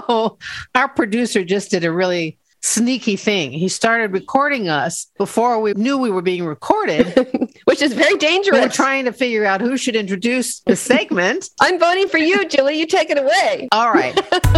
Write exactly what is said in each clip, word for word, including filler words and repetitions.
So our producer just did a really sneaky thing. He started recording us before we knew we were being recorded, which is very dangerous. We were trying to figure out who should introduce the segment. I'm voting for you, Julie. You take it away. All right.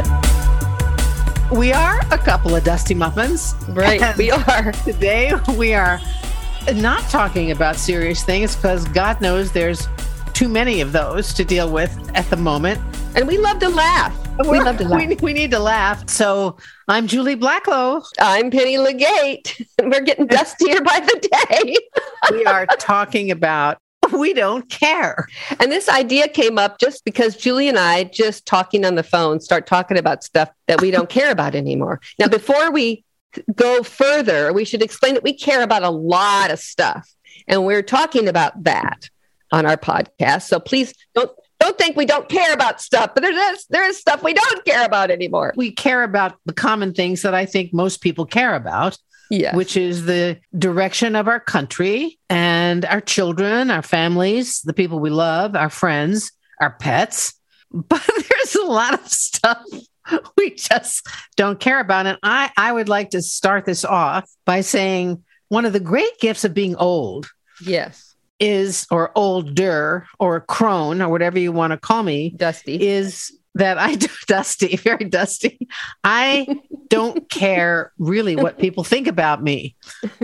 We are a couple of Dusty Muffins. Right, we are. Today we are not talking about serious things because God knows there's too many of those to deal with at the moment. And we love to laugh. We love to laugh. We, we need to laugh. So I'm Julie Blacklow. I'm Penny Legate. We're getting dustier by the day. We are talking about we don't care. And this idea came up just because Julie and I, just talking on the phone, start talking about stuff that we don't care about anymore. Now, before we go further, we should explain that we care about a lot of stuff. And we're talking about that on our podcast. So please don't Don't think we don't care about stuff, but there's there is stuff we don't care about anymore. We care about the common things that I think most people care about, yes. Which is the direction of our country and our children, our families, the people we love, our friends, our pets. But there's a lot of stuff we just don't care about. And I, I would like to start this off by saying one of the great gifts of being old. Yes. is, or older, or crone, or whatever you want to call me, Dusty, is that I do dusty, very dusty. I don't care really what people think about me.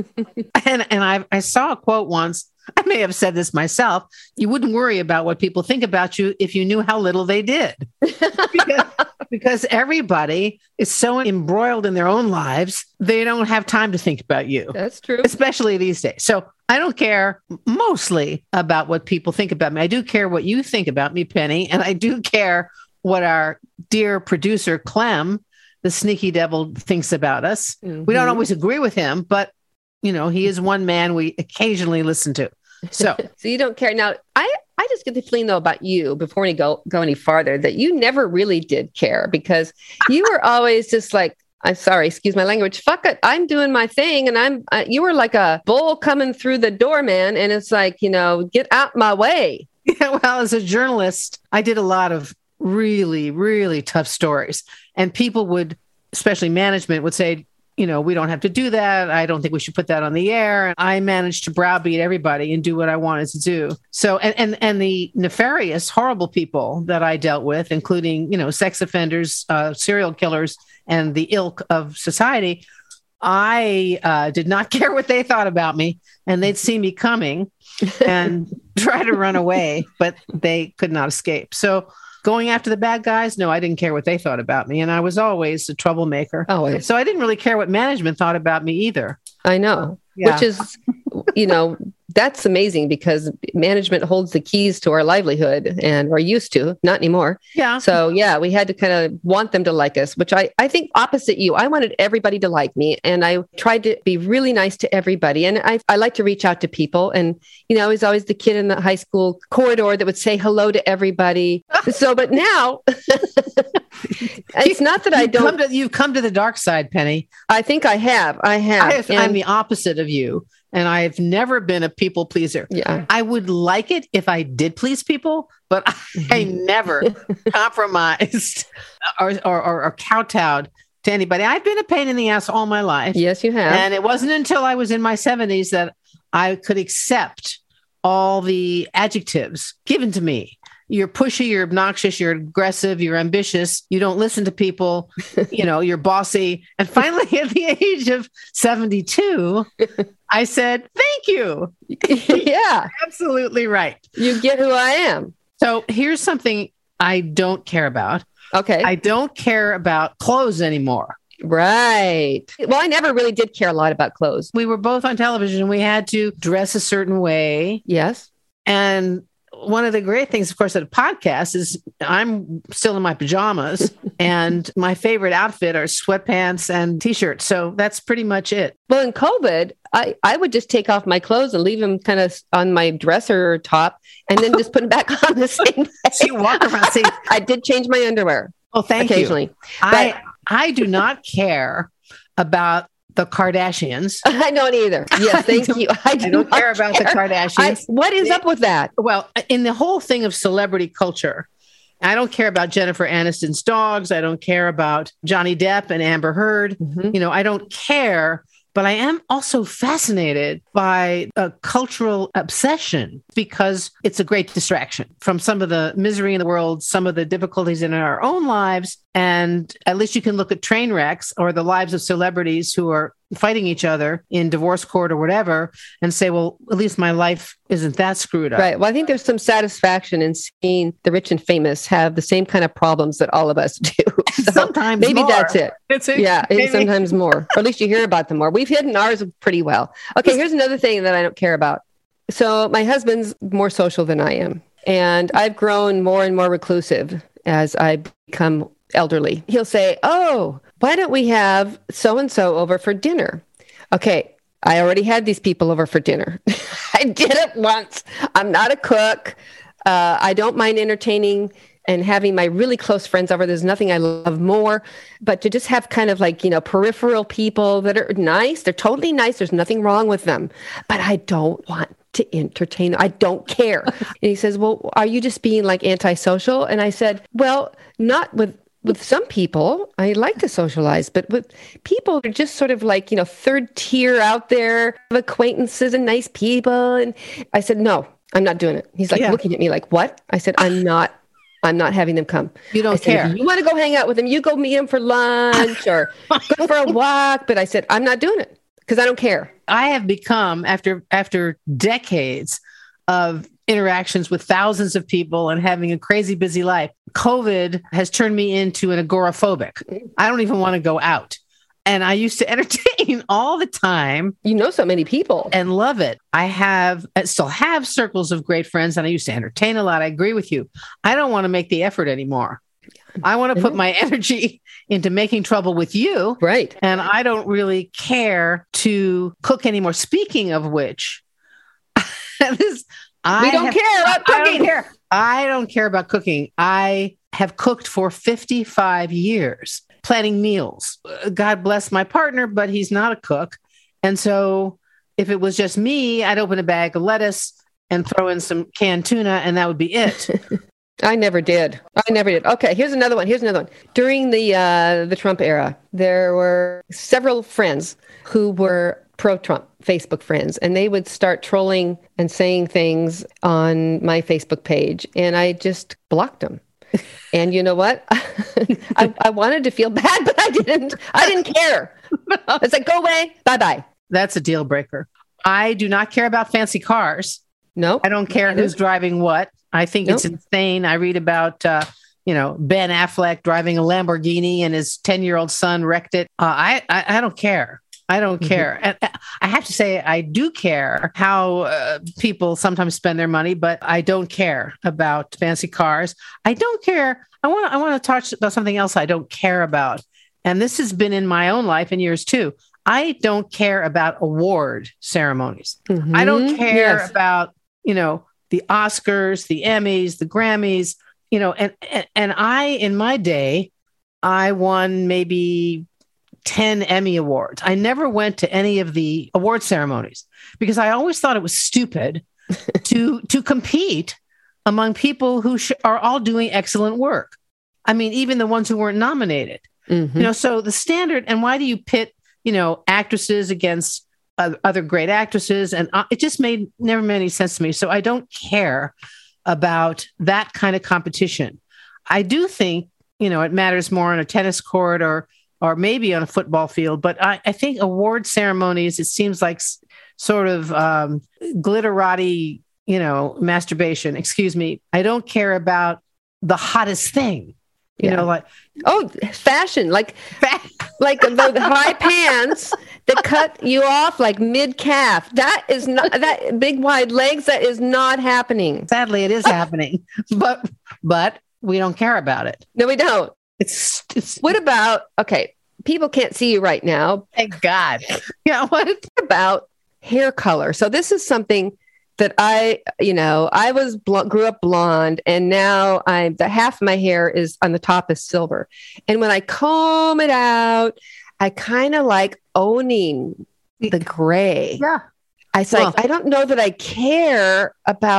And and I I saw a quote once. I may have said this myself. You wouldn't worry about what people think about you if you knew how little they did. because, because everybody is so embroiled in their own lives, they don't have time to think about you. That's true. Especially these days. So I don't care mostly about what people think about me. I do care what you think about me, Penny. And I do care what our dear producer, Clem, the sneaky devil, thinks about us. Mm-hmm. We don't always agree with him, but, you know, he is one man we occasionally listen to. So, so you don't care. Now, I, I just get the feeling, though, about you before we go, go any farther, that you never really did care because you were always just like, I'm sorry, excuse my language. Fuck it. I'm doing my thing. And I'm, uh, you were like a bull coming through the door, man. And it's like, you know, get out my way. Yeah, well, as a journalist, I did a lot of really, really tough stories. And people would, especially management, would say, you know, we don't have to do that. I don't think we should put that on the air. And I managed to browbeat everybody and do what I wanted to do. So, and, and, and the nefarious, horrible people that I dealt with, including, you know, sex offenders, uh, serial killers, and the ilk of society, I uh, did not care what they thought about me. And they'd see me coming and try to run away, but they could not escape. So going after the bad guys, no, I didn't care what they thought about me. And I was always a troublemaker. Always. So I didn't really care what management thought about me either. I know, yeah. Which is, you know, that's amazing because management holds the keys to our livelihood and we're used to, not anymore. Yeah. So yeah, we had to kind of want them to like us, which I, I think opposite you, I wanted everybody to like me and I tried to be really nice to everybody. And I, I like to reach out to people. And, you know, I was always the kid in the high school corridor that would say hello to everybody. So, but now it's not that I you've don't. Come to, you've come to the dark side, Penny. I think I have. I have. I have I'm the opposite of you. And I've never been a people pleaser. Yeah. I would like it if I did please people, but I never compromised or, or, or, or kowtowed to anybody. I've been a pain in the ass all my life. Yes, you have. And it wasn't until I was in my seventies that I could accept all the adjectives given to me. You're pushy, you're obnoxious, you're aggressive, you're ambitious, you don't listen to people, you know, you're bossy. And finally, at the age of seventy-two, I said, thank you. Yeah. Absolutely right. You get who I am. So here's something I don't care about. Okay. I don't care about clothes anymore. Right. Well, I never really did care a lot about clothes. We were both on television. We had to dress a certain way. Yes. And one of the great things, of course, at a podcast is I'm still in my pajamas and my favorite outfit are sweatpants and t-shirts. So that's pretty much it. Well, in COVID, I, I would just take off my clothes and leave them kind of on my dresser top and then just put them back on the same way. So you walk around. See, I did change my underwear. Oh, thank occasionally. you. I, I do not care about the Kardashians. I don't either. Yes, thank you. I, do I don't care about care. the Kardashians. I, what is it, up with that? Well, in the whole thing of celebrity culture, I don't care about Jennifer Aniston's dogs. I don't care about Johnny Depp and Amber Heard. Mm-hmm. You know, I don't care. But I am also fascinated by a cultural obsession because it's a great distraction from some of the misery in the world, some of the difficulties in our own lives. And at least you can look at train wrecks or the lives of celebrities who are fighting each other in divorce court or whatever and say, well, at least my life isn't that screwed up. Right. Well, I think there's some satisfaction in seeing the rich and famous have the same kind of problems that all of us do. So sometimes maybe more. That's it. It's it. Yeah, maybe. Sometimes more. Or at least you hear about them more. We've hidden ours pretty well. Okay, here's another thing that I don't care about. So my husband's more social than I am. And I've grown more and more reclusive as I become elderly. He'll say, oh, why don't we have so-and-so over for dinner? Okay, I already had these people over for dinner. I did it once. I'm not a cook. Uh, I don't mind entertaining and having my really close friends over. There's nothing I love more, but to just have kind of like, you know, peripheral people that are nice. They're totally nice. There's nothing wrong with them, but I don't want to entertain. I don't care. And he says, well, are you just being like antisocial? And I said, well, not with With some people, I like to socialize, but with people who are just sort of like, you know, third tier out there, acquaintances and nice people. And I said, no, I'm not doing it. He's like yeah. looking at me like, what? I said, I'm not, I'm not having them come. You don't said, care. If you want to go hang out with them, you go meet them for lunch or go for a walk. But I said, I'm not doing it because I don't care. I have become, after after decades of interactions with thousands of people and having a crazy busy life, COVID has turned me into an agoraphobic. I don't even want to go out. And I used to entertain all the time. You know so many people. And love it. I have, I still have circles of great friends and I used to entertain a lot. I agree with you. I don't want to make the effort anymore. I want to put my energy into making trouble with you. Right. And I don't really care to cook anymore. Speaking of which, this I we don't have, care about cooking. I don't care. I don't care about cooking. I have cooked for fifty-five years, planning meals. God bless my partner, but he's not a cook. And so if it was just me, I'd open a bag of lettuce and throw in some canned tuna, and that would be it. I never did. I never did. Okay, here's another one. Here's another one. During the uh, the Trump era, there were several friends who were pro-Trump Facebook friends, and they would start trolling and saying things on my Facebook page, and I just blocked them. And you know what? I, I wanted to feel bad, but I didn't. I didn't care. I was like, go away. Bye-bye. That's a deal breaker. I do not care about fancy cars. No. Nope. I don't care who's driving what. I think nope. It's insane. I read about, uh, you know, Ben Affleck driving a Lamborghini and his ten-year-old son wrecked it. Uh, I, I I don't care. I don't care. Mm-hmm. And I have to say, I do care how uh, people sometimes spend their money, but I don't care about fancy cars. I don't care. I want to I want to talk about something else I don't care about. And this has been in my own life in years too. I don't care about award ceremonies. Mm-hmm. I don't care yes. about, you know, the Oscars, the Emmys, the Grammys, you know, and, and, and I, in my day, I won maybe ten Emmy Awards. I never went to any of the award ceremonies because I always thought it was stupid to to compete among people who sh- are all doing excellent work. I mean, even the ones who weren't nominated. Mm-hmm. You know, so the standard, and why do you pit, you know, actresses against uh, other great actresses? And uh, it just made never made any sense to me. So I don't care about that kind of competition. I do think, you know, it matters more on a tennis court or or maybe on a football field. But I, I think award ceremonies, it seems like s- sort of um, glitterati, you know, masturbation. Excuse me. I don't care about the hottest thing, you yeah. know, like. Oh, fashion, like, like the, the high pants that cut you off like mid calf. That is not, that big wide legs, that is not happening. Sadly, it is happening, but, but we don't care about it. No, we don't. It's, it's what about, okay, people can't see you right now. Thank God. Yeah. What about hair color? So this is something that I, you know, I was bl- grew up blonde, and now I'm the half of my hair is on the top is silver. And when I comb it out, I kind of like owning the gray. Yeah. I was well, like, I don't know that I care about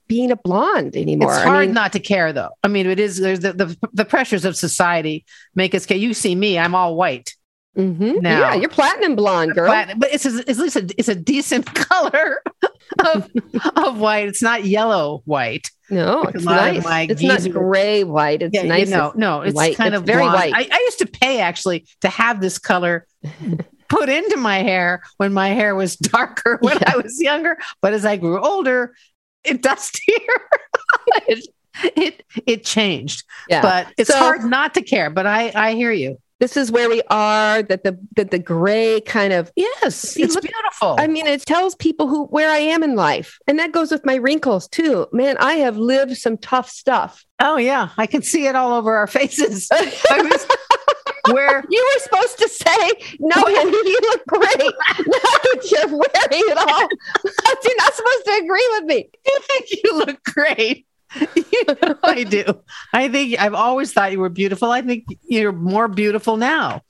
being a blonde anymore. It's hard I mean, not to care, though. I mean, it is. There's the, the the pressures of society make us care. You see me; I'm all white. Mm-hmm. Now, yeah, you're platinum blonde, girl. Platinum, but it's a, it's at least a, it's a decent color of, of white. It's not yellow white. No, it's nice. It's not gray white. It's yeah, nice. No, no, it's white. kind it's of very blonde. white. I, I used to pay actually to have this color put into my hair when my hair was darker when yeah. I was younger. But as I grew older, it dustier. it, it it changed. Yeah. But it's so hard not to care. But I I hear you. This is where we are, that the that the gray kind of yes, it's look, beautiful. I mean, it tells people who where I am in life. And that goes with my wrinkles too. Man, I have lived some tough stuff. Oh yeah. I can see it all over our faces. I was, where you were supposed to say, no, honey, you look great. Now that you're wearing it all. You're not supposed to agree with me. You think you look great. I do. I think I've always thought you were beautiful. I think you're more beautiful now.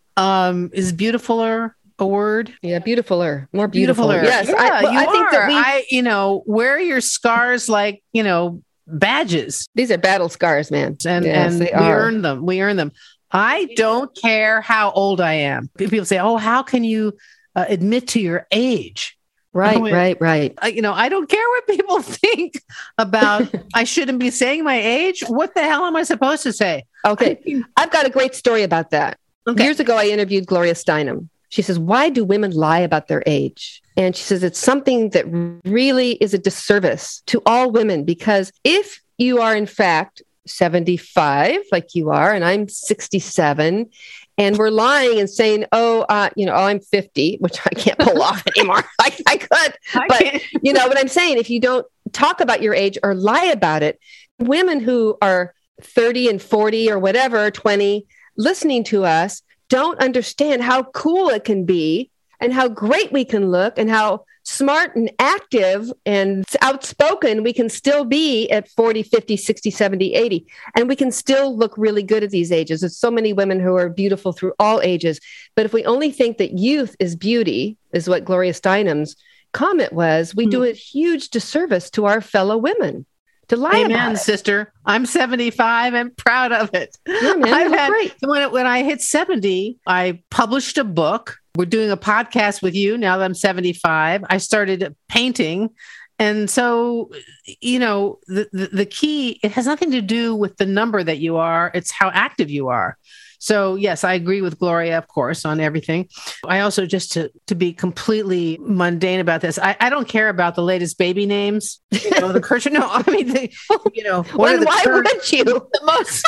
Um, is beautifuler a word? Yeah, beautifuler, more beautiful. Beautifuler. Yes, yeah, I, well, you I think are. that we, I, you know, wear your scars like you know badges. These are battle scars, man, and yes, and we are. earn them. We earn them. I don't care how old I am. People say, "Oh, how can you uh, admit to your age?" Right, went, right, right. I, you know, I don't care what people think about. I shouldn't be saying my age. What the hell am I supposed to say? Okay, I, I've got a great story about that. Okay. Years ago, I interviewed Gloria Steinem. She says, "Why do women lie about their age?" And she says it's something that really is a disservice to all women, because if you are in fact seventy-five, like you are, and I'm sixty-seven. And we're lying and saying, oh, uh, you know, oh, I'm fifty, which I can't pull off anymore. I, I could. I but, can't. you know what I'm saying? If you don't talk about your age or lie about it, women who are thirty and forty or whatever, twenty, listening to us don't understand how cool it can be and how great we can look and how smart and active and outspoken we can still be at forty, fifty, sixty, seventy, eighty. And we can still look really good at these ages. There's so many women who are beautiful through all ages. But if we only think that youth is beauty, is what Gloria Steinem's comment was, we mm. do a huge disservice to our fellow women. To lie Amen, about it. Sister. I'm seventy-five and proud of it. Yeah, man, I've had, great. When, it, when I hit seventy, I published a book. We're doing a podcast with you now that I'm seventy-five. I started painting. And so, you know, the, the, the key, it has nothing to do with the number that you are. It's how active you are. So, yes, I agree with Gloria, of course, on everything. I also, just to, to be completely mundane about this, I, I don't care about the latest baby names. You know, the Kircher. No, I mean, the, you know, what are the why terms, would you? The most.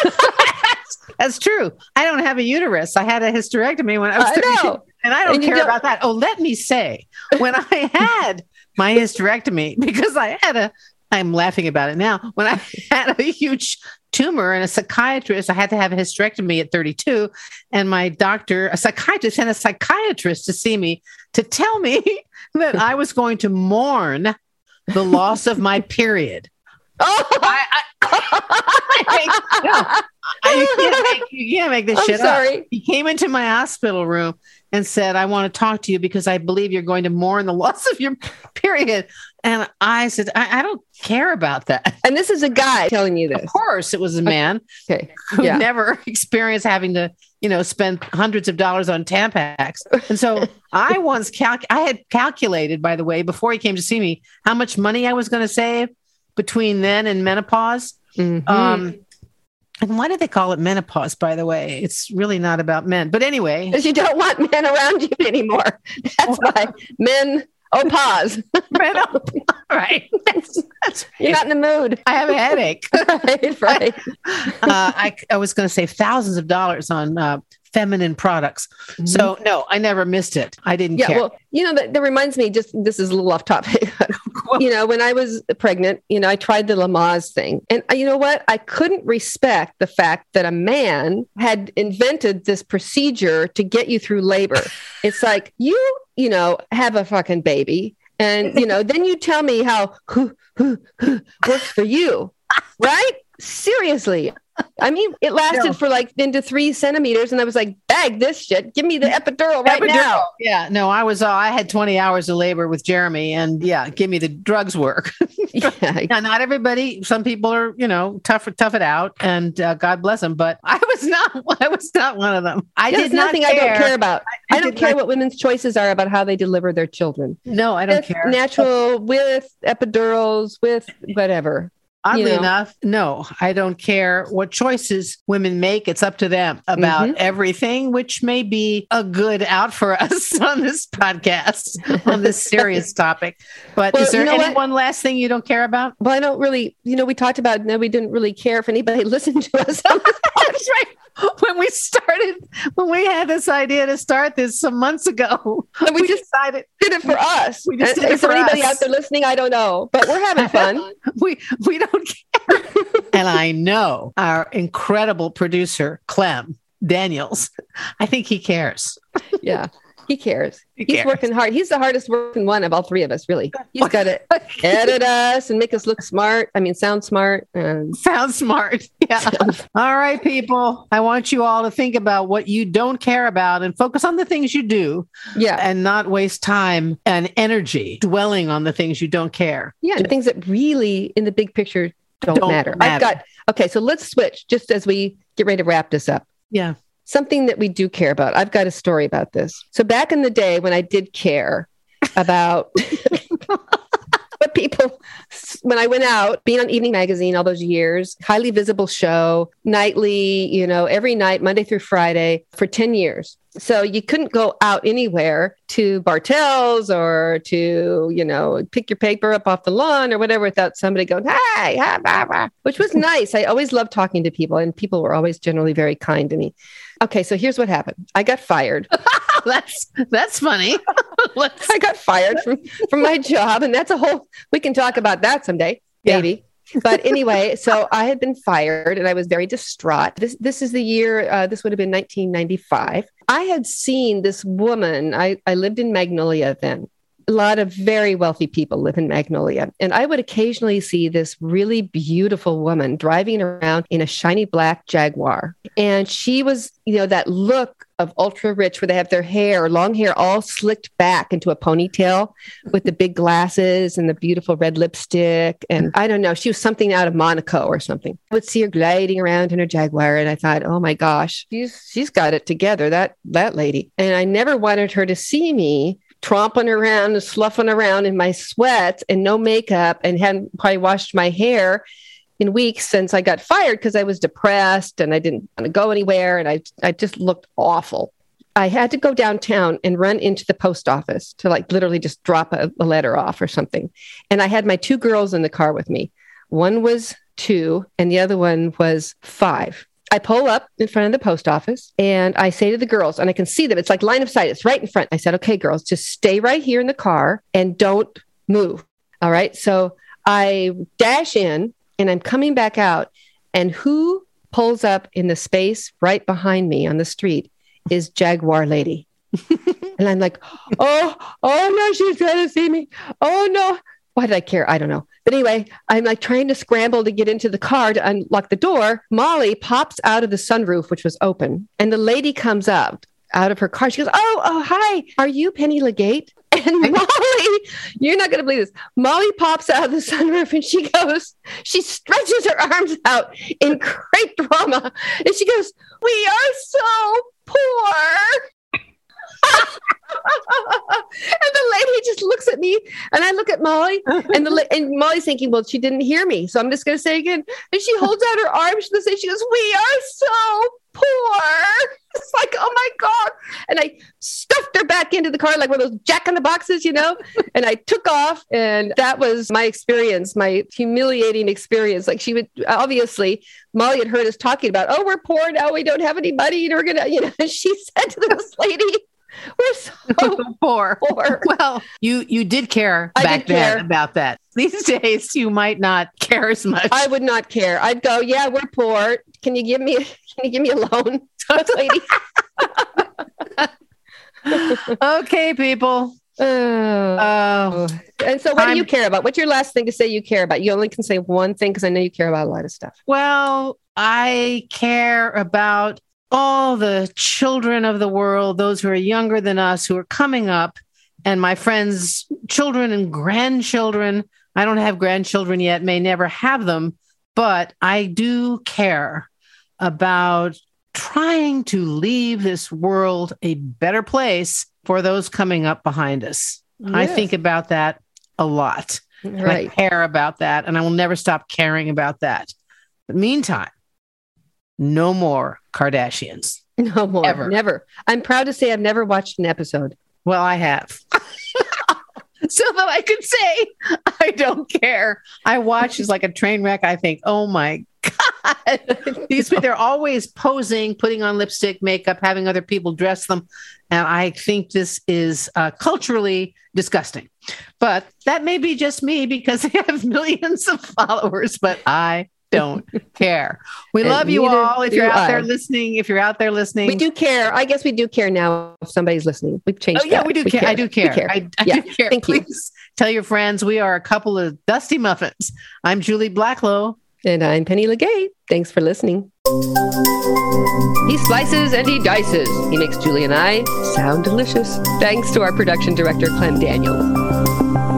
That's true. I don't have a uterus. I had a hysterectomy when I was thirty-two, and I don't and care don't... about that. Oh, let me say, when I had my hysterectomy, because I had a, I'm laughing about it now, when I had a huge tumor and a psychiatrist, I had to have a hysterectomy at thirty-two, and my doctor, a psychiatrist, sent a psychiatrist to see me to tell me that I was going to mourn the loss of my period. Oh, I, I, I, no, I, you, can't make, you can't make this I'm shit sorry. up. He came into my hospital room and said, I want to talk to you because I believe you're going to mourn the loss of your period. And I said, I, I don't care about that. And this is a guy telling you this. Of course, it was a man okay. who yeah. never experienced having to, you know, spend hundreds of dollars on Tampax. And so I once calc- I had calculated, by the way, before he came to see me, how much money I was going to save between then and menopause. Mm-hmm. Um, and why do they call it menopause, by the way? It's really not about men. But anyway. Because you don't want men around you anymore. That's why men, oh, pause. Men, oh, right. That's, that's right. You're not in the mood. I have a headache. right, right. uh, I, I was going to save thousands of dollars on uh, feminine products. Mm-hmm. So no, I never missed it. I didn't yeah, care. Well, you know, that, that reminds me, just, this is a little off topic. You know, when I was pregnant, you know, I tried the Lamaze thing. And you know what? I couldn't respect the fact that a man had invented this procedure to get you through labor. It's like, you, you know, have a fucking baby. And, you know, then you tell me how who, who, who works for you. Right? Seriously. I mean, it lasted No. for like into three centimeters, and I was like, "Bag this shit! Give me the epidural right Epidural. now." Yeah, no, I was. Uh, I had twenty hours of labor with Jeremy, and yeah, give me the drugs work. Yeah. Now, not everybody. Some people are, you know, tough tough it out, and uh, God bless them. But I was not. I was not one of them. I There's did not nothing care. I don't care about. I, I, I don't did care not- what women's choices are about how they deliver their children. No, I don't With care. natural, with epidurals, with whatever. Oddly you know. enough, no, I don't care what choices women make. It's up to them about Mhm. everything, which may be a good out for us on this podcast, on this serious topic. But Well, is there you know any what? one last thing you don't care about? Well, I don't really, you know, we talked about, no, we didn't really care if anybody listened to us. That's right. When we started, when we had this idea to start this some months ago, And we we just decided did it for us. We just And did it Is there for anybody us. out there listening? I don't know, but we're having fun. we we don't care. And I know our incredible producer, Clem Daniels, I think he cares. Yeah. He cares. He He's cares. working hard. He's the hardest working one of all three of us, really. He's got to edit us and make us look smart. I mean, sound smart. And Sounds smart. Yeah. All right, people. I want you all to think about what you don't care about and focus on the things you do yeah. and not waste time and energy dwelling on the things you don't care. Yeah. And things that really, in the big picture, don't, Don't matter. matter. I've got, okay, so let's switch just as we get ready to wrap this up. Yeah. Something that we do care about. I've got a story about this. So back in the day when I did care about what people, when I went out, being on Evening Magazine all those years, highly visible show, nightly, you know, every night, Monday through Friday for ten years. So you couldn't go out anywhere to Bartell's or to, you know, pick your paper up off the lawn or whatever without somebody going, "Hi, hi, blah, blah," which was nice. I always loved talking to people, and people were always generally very kind to me. Okay, so here's what happened. I got fired. that's that's funny. Let's, I got fired from, from my job, and that's a whole, we can talk about that someday, Yeah. maybe. But anyway, so I had been fired and I was very distraught. This this is the year, uh, this would have been nineteen ninety-five. I had seen this woman, I, I lived in Magnolia then. A lot of very wealthy people live in Magnolia. And I would occasionally see this really beautiful woman driving around in a shiny black Jaguar. And she was, you know, that look of ultra rich where they have their hair, long hair, all slicked back into a ponytail with the big glasses and the beautiful red lipstick. And I don't know, she was something out of Monaco or something. I would see her gliding around in her Jaguar. And I thought, oh my gosh, she's, she's got it together, that, that lady. And I never wanted her to see me tromping around and sloughing around in my sweats and no makeup and hadn't probably washed my hair in weeks since I got fired because I was depressed and I didn't want to go anywhere and I I just looked awful. I had to go downtown and run into the post office to like literally just drop a, a letter off or something. And I had my two girls in the car with me. One was two and the other one was five. I pull up in front of the post office and I say to the girls, and I can see them, it's like line of sight, it's right in front. I said, okay, girls, just stay right here in the car and don't move. All right. So I dash in and I'm coming back out. And who pulls up in the space right behind me on the street is Jaguar Lady. And I'm like, oh, oh no, she's trying to see me. Oh no. Why did I care? I don't know. But anyway, I'm like trying to scramble to get into the car to unlock the door. Molly pops out of the sunroof, which was open, and the lady comes up out of her car. She goes, oh, oh, hi. Are you Penny Legate? And Molly, you're not going to believe this. Molly pops out of the sunroof and she goes, she stretches her arms out in great drama. And she goes, we are so poor. And the lady just looks at me and I look at Molly and the and Molly's thinking, well, she didn't hear me. So I'm just going to say it again. And she holds out her arms to say, she goes, we are so poor. It's like, oh my God. And I stuffed her back into the car like one of those Jack in the Boxes, you know, and I took off. And that was my experience, my humiliating experience. Like she would, obviously, Molly had heard us talking about, oh, we're poor now. We don't have any money. And we're going to, you know, she said to this lady, we're so poor. poor. Well, you you did care I back did then care. about that. These days, you might not care as much. I would not care. I'd go, yeah, we're poor. Can you give me, can you give me a loan, lady? Okay, people. Oh. Uh, and so what I'm- do you care about? What's your last thing to say you care about? You only can say one thing because I know you care about a lot of stuff. Well, I care about all the children of the world, those who are younger than us, who are coming up, and my friends' children and grandchildren. I don't have grandchildren yet, may never have them, but I do care about trying to leave this world a better place for those coming up behind us. Yes. I think about that a lot. And Right. I care about that, and I will never stop caring about that. But meantime, no more Kardashians. No more. Ever. Never. I'm proud to say I've never watched an episode. Well, I have. So that I could say I don't care. I watch is like a train wreck. I think, oh my God. These they're always posing, putting on lipstick, makeup, having other people dress them. And I think this is uh, culturally disgusting. But that may be just me because they have millions of followers, but I don't care. We And love you neither all. If do you're out I. there listening, if you're out there listening, We do care. I guess we do care now if somebody's listening. We've changed Oh yeah, that. we do care. I do We care. care. I, I Yeah, do care. thank you. Please tell your friends we are a couple of dusty muffins. I'm Julie Blacklow. And I'm Penny Legate. Thanks for listening. He slices and he dices. He makes Julie and I sound delicious. Thanks to our production director, Clem Daniels.